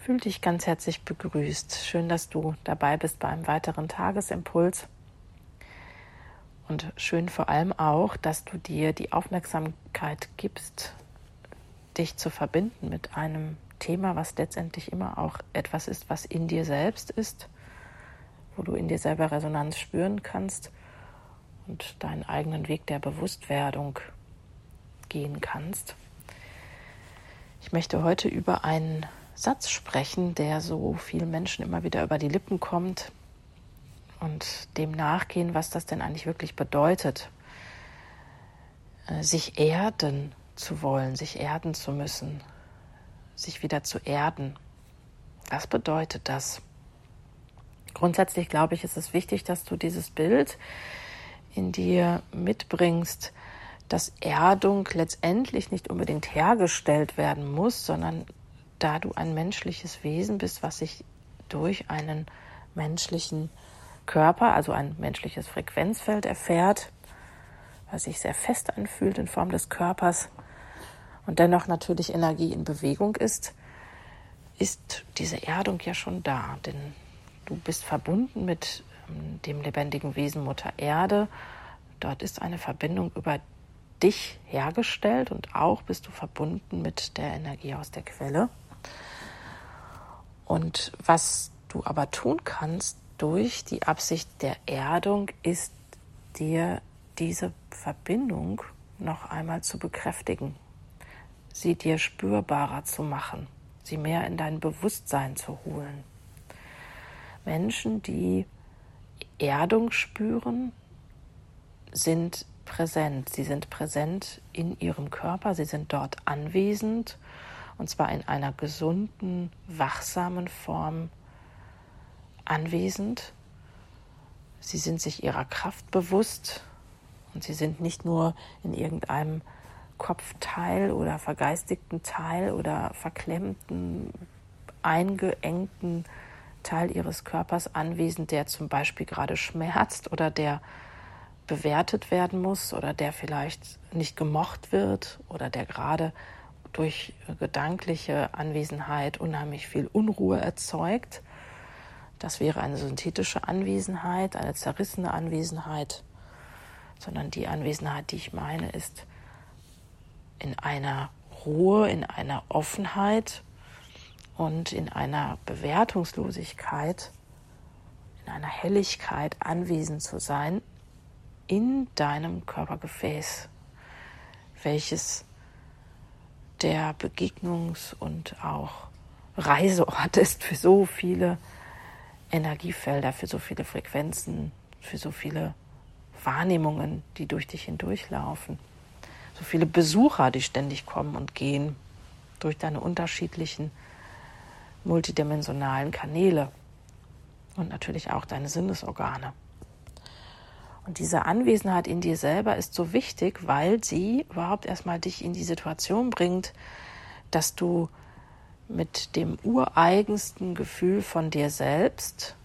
Fühl dich ganz herzlich begrüßt. Schön, dass du dabei bist bei einem weiteren Tagesimpuls. Und schön vor allem auch, dass du dir die Aufmerksamkeit gibst, dich zu verbinden mit einem Thema, was letztendlich immer auch etwas ist, was in dir selbst ist, wo du in dir selber Resonanz spüren kannst und deinen eigenen Weg der Bewusstwerdung gehen kannst. Ich möchte heute über einen Satz sprechen, der so vielen Menschen immer wieder über die Lippen kommt und dem nachgehen, was das denn eigentlich wirklich bedeutet, sich erden zu wollen, sich erden zu müssen, sich wieder zu erden. Was bedeutet das? Grundsätzlich glaube ich, ist es wichtig, dass du dieses Bild in dir mitbringst, dass Erdung letztendlich nicht unbedingt hergestellt werden muss, sondern da du ein menschliches Wesen bist, was sich durch einen menschlichen Körper, also ein menschliches Frequenzfeld erfährt, was sich sehr fest anfühlt in Form des Körpers und dennoch natürlich Energie in Bewegung ist diese Erdung ja schon da. Denn du bist verbunden mit dem lebendigen Wesen Mutter Erde. Dort ist eine Verbindung über dich hergestellt und auch bist du verbunden mit der Energie aus der Quelle. Und was du aber tun kannst durch die Absicht der Erdung, ist dir diese Verbindung noch einmal zu bekräftigen, sie dir spürbarer zu machen, sie mehr in dein Bewusstsein zu holen. Menschen, die Erdung spüren, sind präsent. Sie sind präsent in ihrem Körper, sie sind dort anwesend, und zwar in einer gesunden, wachsamen Form anwesend. Sie sind sich ihrer Kraft bewusst und sie sind nicht nur in irgendeinem Kopfteil oder vergeistigten Teil oder verklemmten, eingeengten Teil ihres Körpers anwesend, der zum Beispiel gerade schmerzt oder der bewertet werden muss oder der vielleicht nicht gemocht wird oder der gerade durch gedankliche Anwesenheit unheimlich viel Unruhe erzeugt. Das wäre eine synthetische Anwesenheit, eine zerrissene Anwesenheit, sondern die Anwesenheit, die ich meine, ist in einer Ruhe, in einer Offenheit und in einer Bewertungslosigkeit, in einer Helligkeit anwesend zu sein in deinem Körpergefäß, welches der Begegnungs- und auch Reiseort ist für so viele Energiefelder, für so viele Frequenzen, für so viele Wahrnehmungen, die durch dich hindurchlaufen. So viele Besucher, die ständig kommen und gehen durch deine unterschiedlichen multidimensionalen Kanäle und natürlich auch deine Sinnesorgane. Und diese Anwesenheit in dir selber ist so wichtig, weil sie überhaupt erstmal dich in die Situation bringt, dass du mit dem ureigensten Gefühl von dir selbst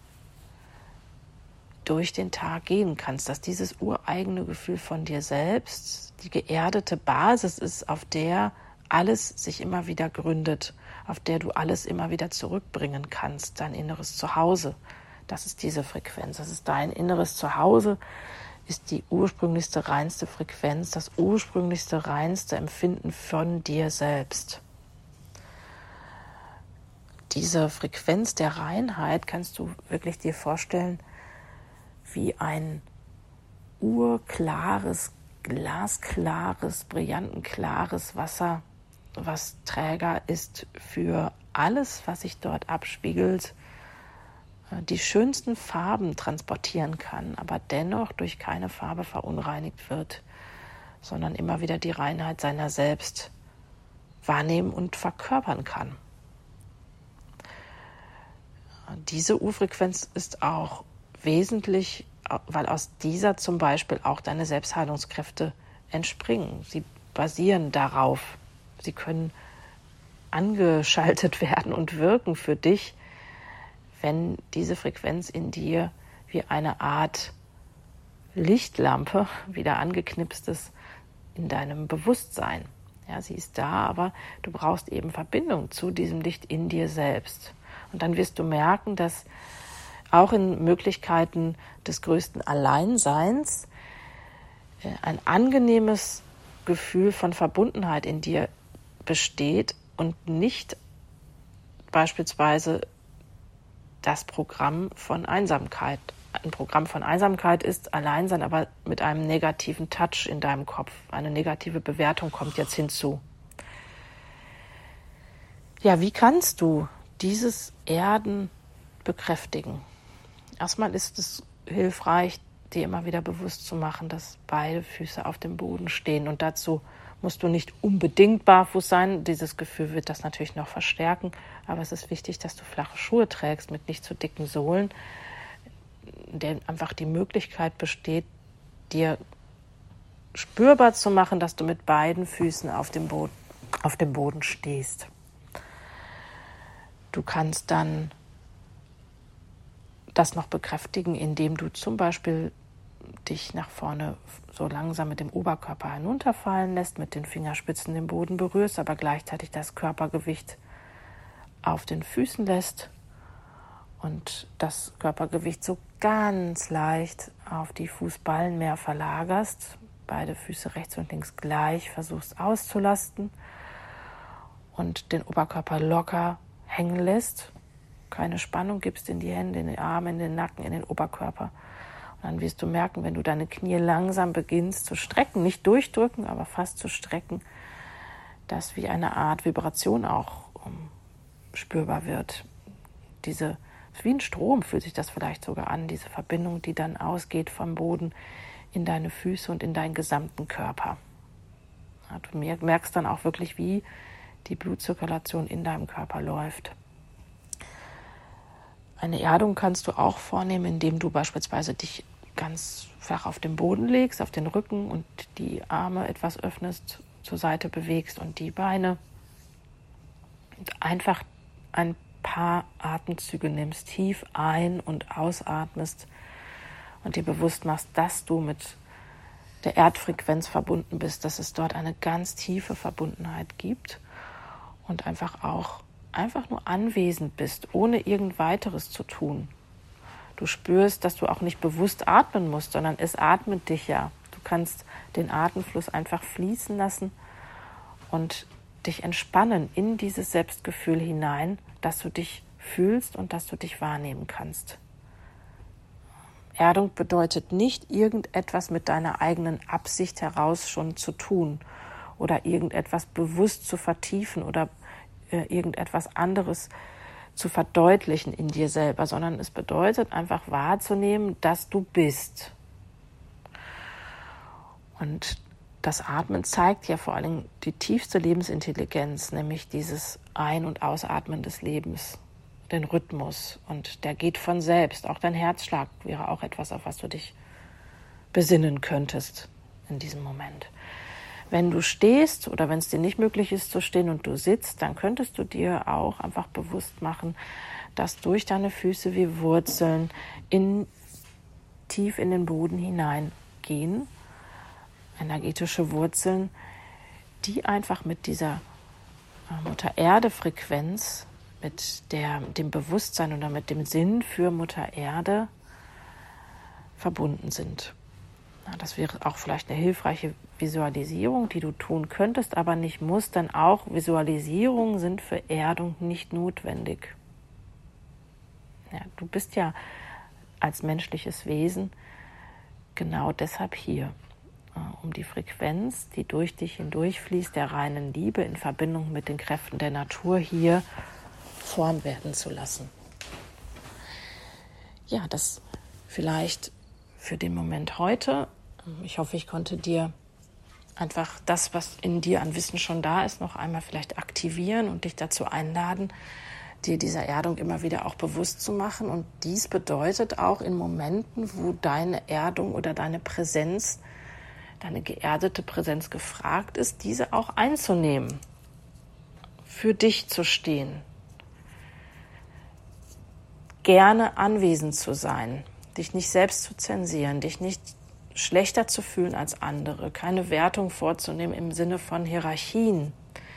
durch den Tag gehen kannst, dass dieses ureigene Gefühl von dir selbst die geerdete Basis ist, auf der alles sich immer wieder gründet, auf der du alles immer wieder zurückbringen kannst, dein inneres Zuhause. Das ist diese Frequenz, das ist dein inneres Zuhause, ist die ursprünglichste, reinste Frequenz, das ursprünglichste, reinste Empfinden von dir selbst. Diese Frequenz der Reinheit kannst du wirklich dir vorstellen wie ein urklares, glasklares, brillantenklares Wasser, was Träger ist für alles, was sich dort abspiegelt, die schönsten Farben transportieren kann, aber dennoch durch keine Farbe verunreinigt wird, sondern immer wieder die Reinheit seiner selbst wahrnehmen und verkörpern kann. Diese Urfrequenz ist auch wesentlich, weil aus dieser zum Beispiel auch deine Selbstheilungskräfte entspringen. Sie basieren darauf. Sie können angeschaltet werden und wirken für dich, wenn diese Frequenz in dir wie eine Art Lichtlampe wieder angeknipst ist in deinem Bewusstsein. Ja, sie ist da, aber du brauchst eben Verbindung zu diesem Licht in dir selbst. Und dann wirst du merken, dass auch in Möglichkeiten des größten Alleinseins ein angenehmes Gefühl von Verbundenheit in dir besteht und nicht beispielsweise das Programm von Einsamkeit. Ein Programm von Einsamkeit ist Alleinsein, aber mit einem negativen Touch in deinem Kopf. Eine negative Bewertung kommt jetzt hinzu. Ja, wie kannst du dieses Erden bekräftigen? Erstmal ist es hilfreich, dir immer wieder bewusst zu machen, dass beide Füße auf dem Boden stehen. Und dazu musst du nicht unbedingt barfuß sein. Dieses Gefühl wird das natürlich noch verstärken. Aber es ist wichtig, dass du flache Schuhe trägst mit nicht zu dicken Sohlen, in denen einfach die Möglichkeit besteht, dir spürbar zu machen, dass du mit beiden Füßen auf dem Boden stehst. Du kannst dann das noch bekräftigen, indem du zum Beispiel dich nach vorne so langsam mit dem Oberkörper hinunterfallen lässt, mit den Fingerspitzen den Boden berührst, aber gleichzeitig das Körpergewicht auf den Füßen lässt und das Körpergewicht so ganz leicht auf die Fußballen mehr verlagerst, beide Füße rechts und links gleich versuchst auszulasten und den Oberkörper locker hängen lässt, keine Spannung gibst in die Hände, in die Arme, in den Nacken, in den Oberkörper. Und dann wirst du merken, wenn du deine Knie langsam beginnst zu strecken, nicht durchdrücken, aber fast zu strecken, dass wie eine Art Vibration auch spürbar wird. Wie ein Strom fühlt sich das vielleicht sogar an, diese Verbindung, die dann ausgeht vom Boden in deine Füße und in deinen gesamten Körper. Ja, du merkst dann auch wirklich, wie die Blutzirkulation in deinem Körper läuft. Eine Erdung kannst du auch vornehmen, indem du beispielsweise dich ganz flach auf den Boden legst, auf den Rücken und die Arme etwas öffnest, zur Seite bewegst und die Beine. Und einfach ein paar Atemzüge nimmst, tief ein- und ausatmest und dir bewusst machst, dass du mit der Erdfrequenz verbunden bist, dass es dort eine ganz tiefe Verbundenheit gibt und einfach nur anwesend bist, ohne irgend weiteres zu tun. Du spürst, dass du auch nicht bewusst atmen musst, sondern es atmet dich ja. Du kannst den Atemfluss einfach fließen lassen und dich entspannen in dieses Selbstgefühl hinein, dass du dich fühlst und dass du dich wahrnehmen kannst. Erdung bedeutet nicht, irgendetwas mit deiner eigenen Absicht heraus schon zu tun oder irgendetwas bewusst zu vertiefen oder irgendetwas anderes zu verdeutlichen in dir selber, sondern es bedeutet einfach wahrzunehmen, dass du bist. Und das Atmen zeigt ja vor allem die tiefste Lebensintelligenz, nämlich dieses Ein- und Ausatmen des Lebens, den Rhythmus. Und der geht von selbst. Auch dein Herzschlag wäre auch etwas, auf was du dich besinnen könntest in diesem Moment. Wenn du stehst oder wenn es dir nicht möglich ist zu stehen und du sitzt, dann könntest du dir auch einfach bewusst machen, dass durch deine Füße wie Wurzeln tief in den Boden hineingehen, energetische Wurzeln, die einfach mit dieser Mutter-Erde-Frequenz, mit dem Bewusstsein oder mit dem Sinn für Mutter Erde verbunden sind. Das wäre auch vielleicht eine hilfreiche Visualisierung, die du tun könntest, aber nicht musst, denn auch Visualisierungen sind für Erdung nicht notwendig. Ja, du bist ja als menschliches Wesen genau deshalb hier, um die Frequenz, die durch dich hindurchfließt, der reinen Liebe in Verbindung mit den Kräften der Natur hier Form werden zu lassen. Ja, das vielleicht für den Moment heute. Ich hoffe, ich konnte dir einfach das, was in dir an Wissen schon da ist, noch einmal vielleicht aktivieren und dich dazu einladen, dir dieser Erdung immer wieder auch bewusst zu machen. Und dies bedeutet auch in Momenten, wo deine Erdung oder deine Präsenz, deine geerdete Präsenz gefragt ist, diese auch einzunehmen, für dich zu stehen, gerne anwesend zu sein, dich nicht selbst zu zensieren, dich nicht schlechter zu fühlen als andere, keine Wertung vorzunehmen im Sinne von Hierarchien,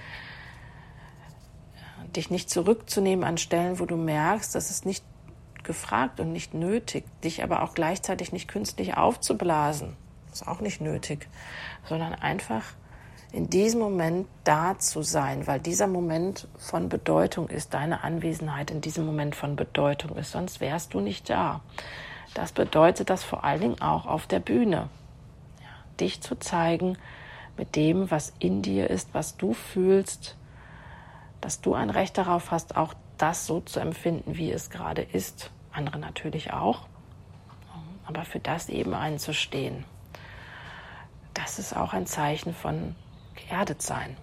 dich nicht zurückzunehmen an Stellen, wo du merkst, das ist nicht gefragt und nicht nötig, dich aber auch gleichzeitig nicht künstlich aufzublasen, ist auch nicht nötig, sondern einfach in diesem Moment da zu sein, weil dieser Moment von Bedeutung ist, deine Anwesenheit in diesem Moment von Bedeutung ist, sonst wärst du nicht da. Das bedeutet das vor allen Dingen auch auf der Bühne, ja, dich zu zeigen mit dem, was in dir ist, was du fühlst, dass du ein Recht darauf hast, auch das so zu empfinden, wie es gerade ist. Andere natürlich auch, aber für das eben einzustehen. Das ist auch ein Zeichen von geerdet sein.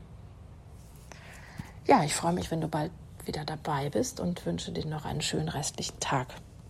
Ja, ich freue mich, wenn du bald wieder dabei bist und wünsche dir noch einen schönen restlichen Tag.